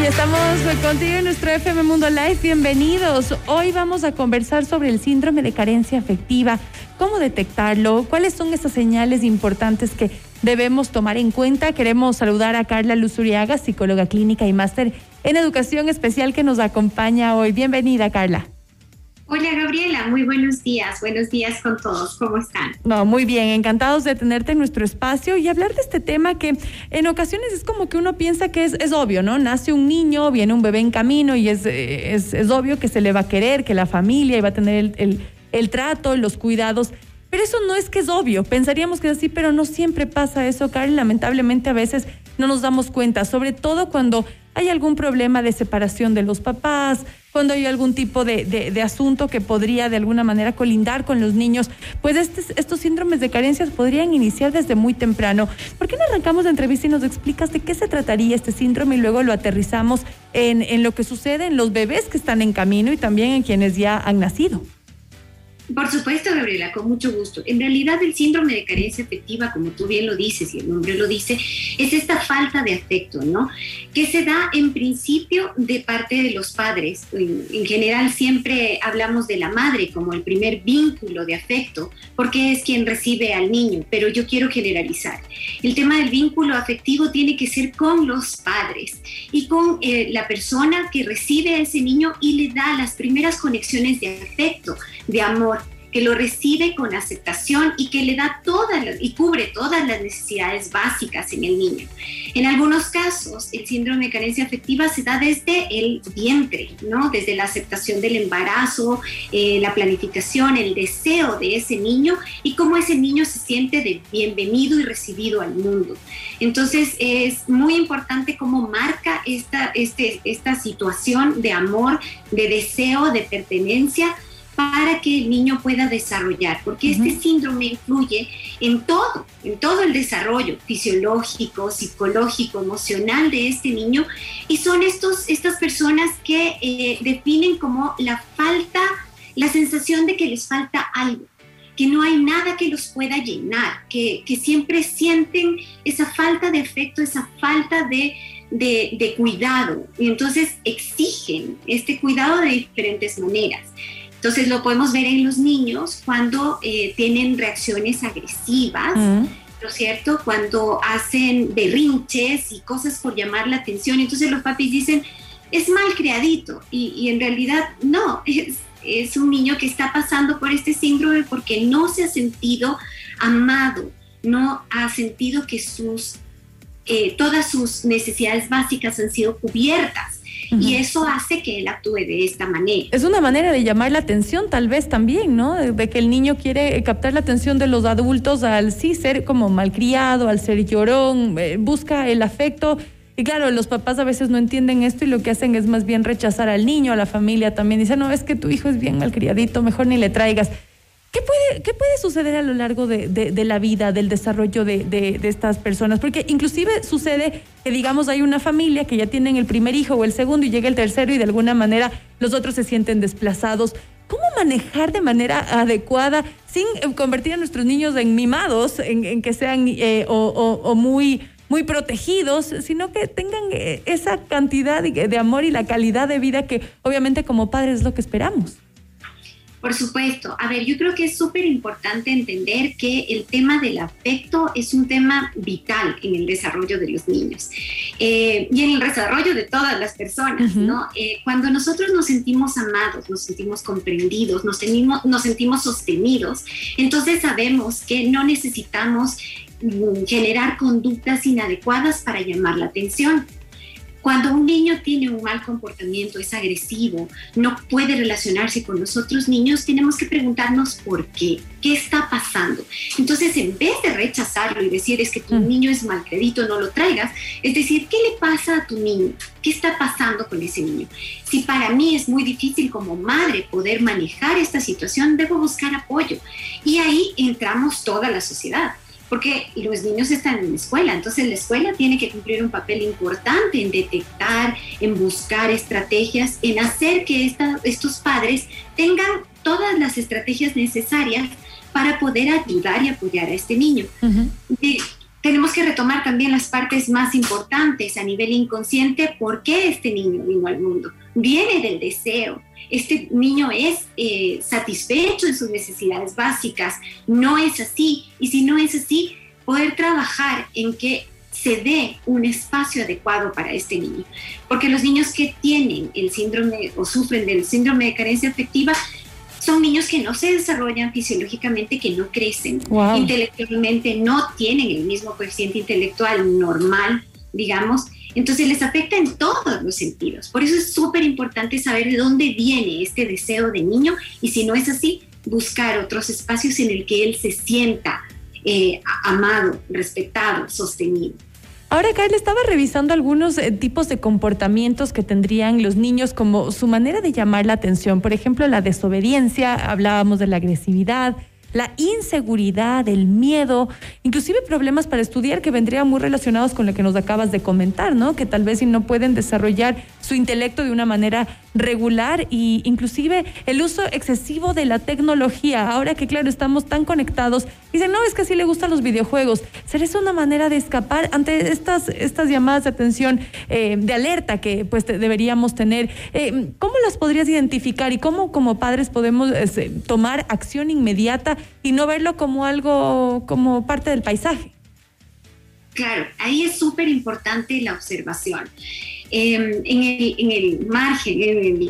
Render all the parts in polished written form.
Estamos contigo en nuestro FM Mundo Live. Bienvenidos. Hoy vamos a conversar sobre el síndrome de carencia afectiva, cómo detectarlo, cuáles son esas señales importantes que debemos tomar en cuenta. Queremos saludar a Carla Luzuriaga, psicóloga clínica y máster en educación especial, que nos acompaña hoy. Bienvenida, Carla. Hola, Gabriela, muy buenos días con todos, ¿cómo están? No, muy bien, encantados de tenerte en nuestro espacio y hablar de este tema que en ocasiones es como que uno piensa que es obvio, ¿no? Nace un niño, viene un bebé en camino y es obvio que se le va a querer, que la familia va a tener el trato, los cuidados. Pero eso no es que es obvio, pensaríamos que es así, pero no siempre pasa eso, Carla. Lamentablemente a veces no nos damos cuenta, sobre todo cuando hay algún problema de separación de los papás, cuando hay algún tipo de asunto que podría de alguna manera colindar con los niños, pues estos síndromes de carencias podrían iniciar desde muy temprano. ¿Por qué no arrancamos la entrevista y nos explicas de qué se trataría este síndrome y luego lo aterrizamos en lo que sucede en los bebés que están en camino y también en quienes ya han nacido? Por supuesto, Gabriela, con mucho gusto. En realidad, el síndrome de carencia afectiva, como tú bien lo dices y el nombre lo dice, es esta falta de afecto, ¿no? Que se da en principio de parte de los padres. En general, siempre hablamos de la madre como el primer vínculo de afecto, porque es quien recibe al niño, pero yo quiero generalizar. El tema del vínculo afectivo tiene que ser con los padres y con la persona que recibe a ese niño y le da las primeras conexiones de afecto, de amor, que lo recibe con aceptación y que le da y cubre todas las necesidades básicas en el niño. En algunos casos, el síndrome de carencia afectiva se da desde el vientre, ¿no? Desde la aceptación del embarazo, la planificación, el deseo de ese niño y cómo ese niño se siente de bienvenido y recibido al mundo. Entonces, es muy importante cómo marca esta situación de amor, de deseo, de pertenencia, para que el niño pueda desarrollar, porque este síndrome influye en todo el desarrollo fisiológico, psicológico, emocional de este niño, y son estas personas que definen como la sensación de que les falta algo, que no hay nada que los pueda llenar, que siempre sienten esa falta de afecto, esa falta de cuidado, y entonces exigen este cuidado de diferentes maneras. Entonces lo podemos ver en los niños cuando tienen reacciones agresivas, ¿no es cierto? Cuando hacen berrinches y cosas por llamar la atención. Entonces los papis dicen, es malcriadito, y en realidad no, es un niño que está pasando por este síndrome porque no se ha sentido amado, no ha sentido que todas sus necesidades básicas han sido cubiertas. Y eso hace que él actúe de esta manera. Es una manera de llamar la atención, tal vez también, ¿no? De que el niño quiere captar la atención de los adultos al sí ser como malcriado, al ser llorón, busca el afecto. Y claro, los papás a veces no entienden esto y lo que hacen es más bien rechazar al niño, a la familia también. Dicen, no, es que tu hijo es bien malcriadito, mejor ni le traigas. ¿Qué puede suceder a lo largo de la vida, del desarrollo de estas personas? Porque inclusive sucede que, digamos, hay una familia que ya tienen el primer hijo o el segundo y llega el tercero y de alguna manera los otros se sienten desplazados. ¿Cómo manejar de manera adecuada sin convertir a nuestros niños en mimados, en que sean muy protegidos, sino que tengan esa cantidad de amor y la calidad de vida que obviamente como padres es lo que esperamos? Por supuesto. A ver, yo creo que es súper importante entender que el tema del afecto es un tema vital en el desarrollo de los niños y en el desarrollo de todas las personas, ¿no? Cuando nosotros nos sentimos amados, nos sentimos comprendidos, nos sentimos sostenidos, entonces sabemos que no necesitamos generar conductas inadecuadas para llamar la atención. Cuando un niño tiene un mal comportamiento, es agresivo, no puede relacionarse con los otros niños, tenemos que preguntarnos por qué está pasando. Entonces, en vez de rechazarlo y decir es que tu niño es malcriadito, no lo traigas, es decir, ¿qué le pasa a tu niño? ¿Qué está pasando con ese niño? Si para mí es muy difícil como madre poder manejar esta situación, debo buscar apoyo. Y ahí entramos toda la sociedad. Porque los niños están en la escuela, entonces la escuela tiene que cumplir un papel importante en detectar, en buscar estrategias, en hacer que estos padres tengan todas las estrategias necesarias para poder ayudar y apoyar a este niño. tenemos que retomar también las partes más importantes a nivel inconsciente. ¿Por qué este niño vino al mundo? Viene del deseo. Este niño es satisfecho en sus necesidades básicas. No es así. Y si no es así, poder trabajar en que se dé un espacio adecuado para este niño. Porque los niños que tienen el síndrome o sufren del síndrome de carencia afectiva son niños que no se desarrollan fisiológicamente, que no crecen. Wow. Intelectualmente no tienen el mismo coeficiente intelectual normal, digamos. Entonces les afecta en todos los sentidos. Por eso es súper importante saber de dónde viene este deseo de niño, y si no es así, buscar otros espacios en el que él se sienta amado, respetado, sostenido. Ahora, Carla, estaba revisando algunos tipos de comportamientos que tendrían los niños como su manera de llamar la atención. Por ejemplo, la desobediencia, hablábamos de la agresividad, la inseguridad, el miedo, inclusive problemas para estudiar que vendrían muy relacionados con lo que nos acabas de comentar, ¿no? Que tal vez si no pueden desarrollar su intelecto de una manera regular, y inclusive el uso excesivo de la tecnología. Ahora que, claro, estamos tan conectados, dicen, no, es que sí le gustan los videojuegos. ¿Será eso una manera de escapar ante estas llamadas de atención, de alerta que pues deberíamos tener? ¿Cómo las podrías identificar y cómo como padres podemos tomar acción inmediata y no verlo como algo, como parte del paisaje? Claro, ahí es súper importante la observación. En el margen,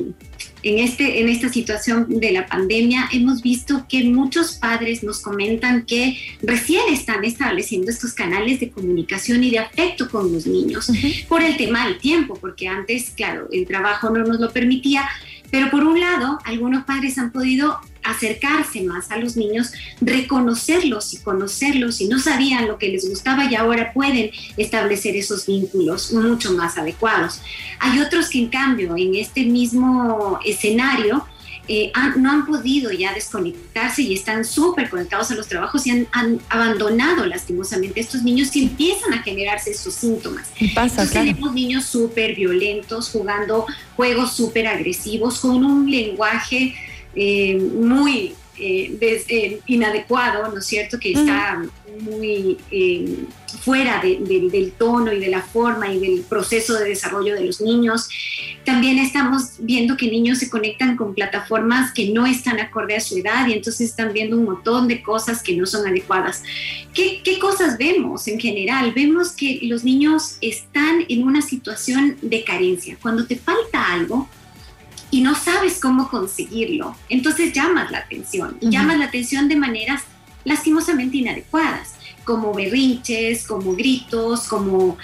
en esta situación de la pandemia, hemos visto que muchos padres nos comentan que recién están estableciendo estos canales de comunicación y de afecto con los niños, por el tema del tiempo, porque antes, claro, el trabajo no nos lo permitía. Pero por un lado, algunos padres han podido acercarse más a los niños, reconocerlos y conocerlos, y no sabían lo que les gustaba y ahora pueden establecer esos vínculos mucho más adecuados. Hay otros que, en cambio, en este mismo escenario, no han podido ya desconectarse y están súper conectados a los trabajos y han abandonado lastimosamente a estos niños, y empiezan a generarse esos síntomas. Entonces tenemos niños súper violentos jugando juegos súper agresivos con un lenguaje muy inadecuado, ¿no es cierto? Que está muy fuera del tono y de la forma y del proceso de desarrollo de los niños. También estamos viendo que niños se conectan con plataformas que no están acorde a su edad, y entonces están viendo un montón de cosas que no son adecuadas. ¿Qué cosas vemos en general? Vemos que los niños están en una situación de carencia. Cuando te falta algo y no sabes cómo conseguirlo, entonces llamas la atención, y llamas la atención de maneras lastimosamente inadecuadas, como berrinches, como gritos, como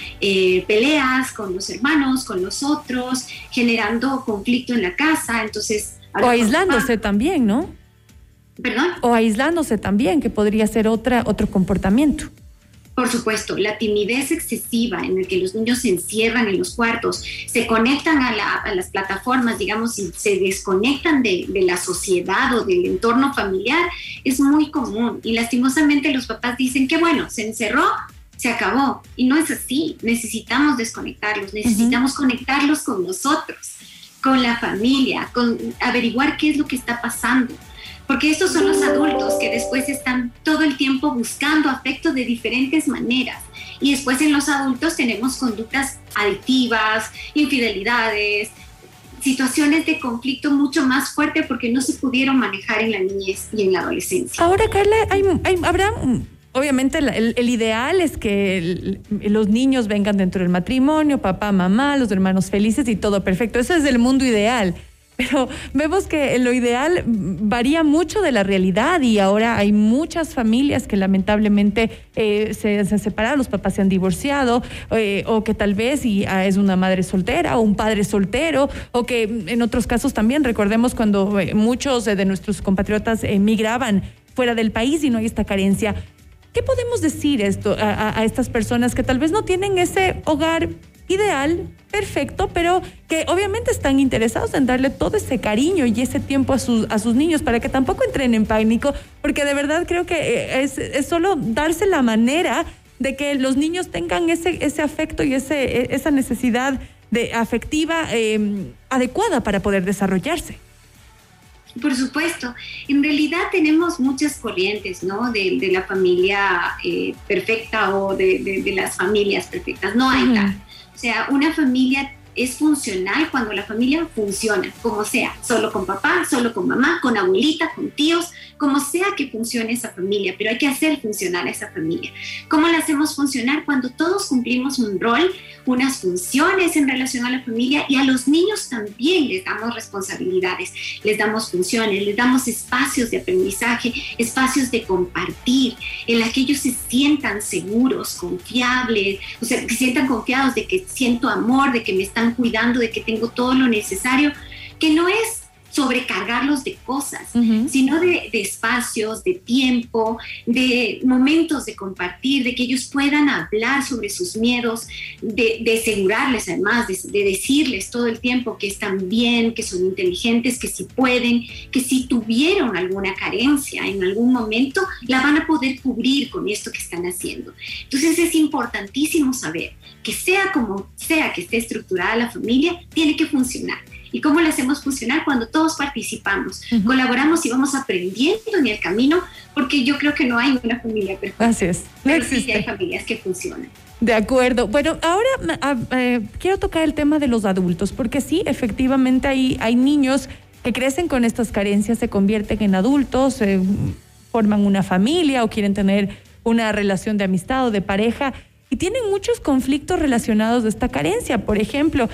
peleas con los hermanos, con los otros, generando conflicto en la casa. Entonces, o aislándose también, ¿no? ¿Perdón? O aislándose también, que podría ser otro comportamiento. Por supuesto, la timidez excesiva en la que los niños se encierran en los cuartos, se conectan a las plataformas, digamos, y se desconectan de la sociedad o del entorno familiar, es muy común. Y lastimosamente los papás dicen que bueno, se encerró, se acabó. Y no es así. Necesitamos desconectarlos, necesitamos conectarlos con nosotros, con la familia, con averiguar qué es lo que está pasando. Porque estos son los adultos que después están todo el tiempo buscando afecto de diferentes maneras. Y después en los adultos tenemos conductas adictivas, infidelidades, situaciones de conflicto mucho más fuerte porque no se pudieron manejar en la niñez y en la adolescencia. Ahora, Carla, habrá... Obviamente el ideal es que los niños vengan dentro del matrimonio, papá, mamá, los hermanos felices y todo perfecto. Eso es el mundo ideal. Pero vemos que lo ideal varía mucho de la realidad, y ahora hay muchas familias que lamentablemente se han separado, los papás se han divorciado, o que tal vez es una madre soltera o un padre soltero, o que en otros casos también, recordemos cuando muchos de nuestros compatriotas emigraban fuera del país y no hay esta carencia. ¿Qué podemos decir a estas personas que tal vez no tienen ese hogar ideal, perfecto, pero que obviamente están interesados en darle todo ese cariño y ese tiempo a sus niños, para que tampoco entren en pánico? Porque de verdad creo que es solo darse la manera de que los niños tengan ese afecto y esa necesidad afectiva adecuada para poder desarrollarse. Por supuesto, en realidad tenemos muchas corrientes, ¿no? De la familia perfecta o de las familias perfectas, no hay tal. O sea, una familia es funcional cuando la familia funciona, como sea, solo con papá, solo con mamá, con abuelita, con tíos, como sea que funcione esa familia, pero hay que hacer funcionar a esa familia. ¿Cómo la hacemos funcionar? Cuando todos cumplimos un rol, unas funciones en relación a la familia, y a los niños también les damos responsabilidades, les damos funciones, les damos espacios de aprendizaje, espacios de compartir, en los que ellos se sientan seguros, confiables, o sea, que sientan confiados de que siento amor, de que me están cuidando, de que tengo todo lo necesario, que no es sobrecargarlos de cosas, sino de espacios, de tiempo, de momentos de compartir, de que ellos puedan hablar sobre sus miedos, de asegurarles además, de decirles todo el tiempo que están bien, que son inteligentes, que si pueden, que si tuvieron alguna carencia en algún momento, la van a poder cubrir con esto que están haciendo. Entonces es importantísimo saber que sea como sea que esté estructurada la familia, tiene que funcionar. ¿Y cómo lo hacemos funcionar? Cuando todos participamos, colaboramos y vamos aprendiendo en el camino, porque yo creo que no hay una familia perfecta. Así es. No existe. Sí hay familias que funcionan. De acuerdo. Bueno, ahora quiero tocar el tema de los adultos, porque sí, efectivamente hay niños que crecen con estas carencias, se convierten en adultos, forman una familia o quieren tener una relación de amistad o de pareja, y tienen muchos conflictos relacionados de esta carencia. Por ejemplo,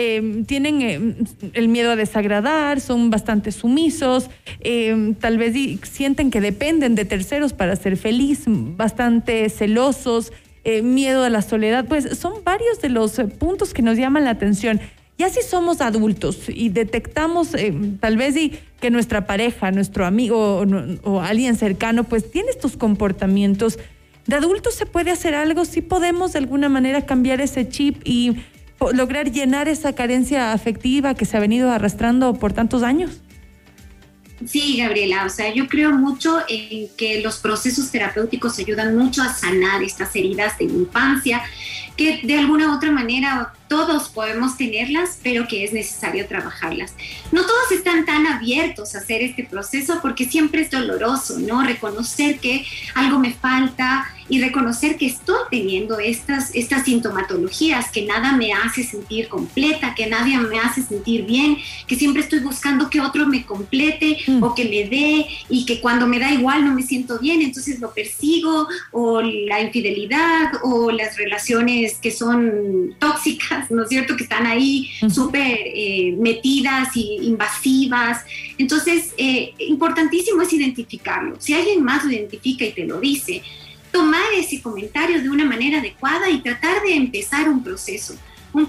tienen el miedo a desagradar, son bastante sumisos, tal vez sienten que dependen de terceros para ser feliz, bastante celosos, miedo a la soledad. Pues son varios de los puntos que nos llaman la atención. Ya si somos adultos y detectamos tal vez que nuestra pareja, nuestro amigo o alguien cercano pues tiene estos comportamientos, ¿de adultos se puede hacer algo? ¿Sí podemos de alguna manera cambiar ese chip y lograr llenar esa carencia afectiva que se ha venido arrastrando por tantos años? Sí, Gabriela, o sea, yo creo mucho en que los procesos terapéuticos ayudan mucho a sanar estas heridas de la infancia, que de alguna u otra manera todos podemos tenerlas, pero que es necesario trabajarlas. No todos están tan abiertos a hacer este proceso porque siempre es doloroso, ¿no? Reconocer que algo me falta y reconocer que estoy teniendo estas sintomatologías, que nada me hace sentir completa, que nadie me hace sentir bien, que siempre estoy buscando que otro me complete o que me dé, y que cuando me da igual no me siento bien, entonces lo persigo, o la infidelidad o las relaciones que son tóxicas, ¿no es cierto?, que están ahí súper metidas y invasivas. Entonces, importantísimo es identificarlo. Si alguien más lo identifica y te lo dice, tomar ese comentario de una manera adecuada y tratar de empezar un proceso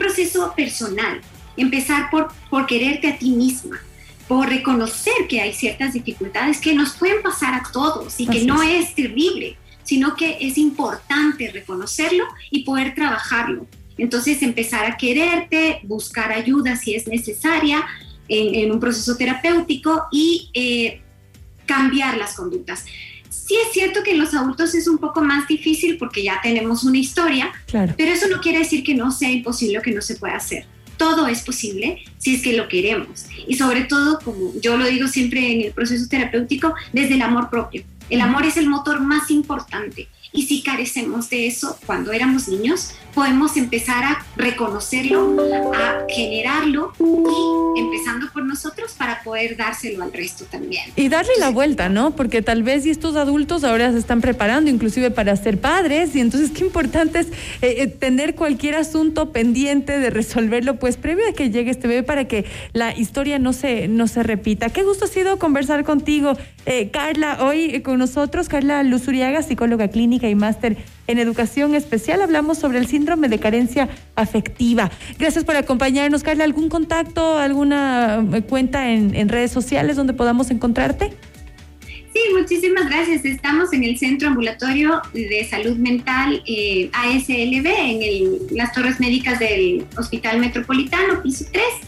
personal. Empezar por quererte a ti misma, por reconocer que hay ciertas dificultades que nos pueden pasar a todos y que no es terrible, sino que es importante reconocerlo y poder trabajarlo. Entonces, empezar a quererte, buscar ayuda si es necesaria en un proceso terapéutico y cambiar las conductas. Sí es cierto que en los adultos es un poco más difícil porque ya tenemos una historia, claro, pero eso no quiere decir que no sea imposible o que no se pueda hacer. Todo es posible si es que lo queremos. Y sobre todo, como yo lo digo siempre en el proceso terapéutico, desde el amor propio. El amor es el motor más importante. Y si carecemos de eso cuando éramos niños, podemos empezar a reconocerlo, a generarlo y empezando por nosotros para poder dárselo al resto también. Y darle la vuelta, ¿no? Porque tal vez estos adultos ahora se están preparando inclusive para ser padres, y entonces qué importante es tener cualquier asunto pendiente de resolverlo pues previo a que llegue este bebé para que la historia no se repita. Qué gusto ha sido conversar contigo, Carla, hoy con nosotros, Carla Luzuriaga, psicóloga clínica y máster en educación especial. Hablamos sobre el síndrome de carencia afectiva. Gracias por acompañarnos, Carla. ¿Algún contacto, alguna cuenta en redes sociales donde podamos encontrarte? Sí, muchísimas gracias. Estamos en el Centro Ambulatorio de Salud Mental ASLB, en las Torres Médicas del Hospital Metropolitano, piso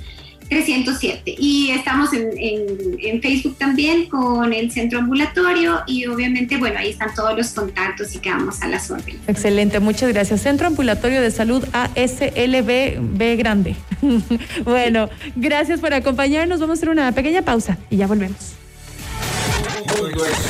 307. Y estamos en Facebook también con el Centro Ambulatorio, y obviamente, bueno, ahí están todos los contactos y quedamos a las órdenes. Excelente, muchas gracias. Centro Ambulatorio de Salud ASLB, B grande. Bueno, gracias por acompañarnos. Vamos a hacer una pequeña pausa y ya volvemos. mundo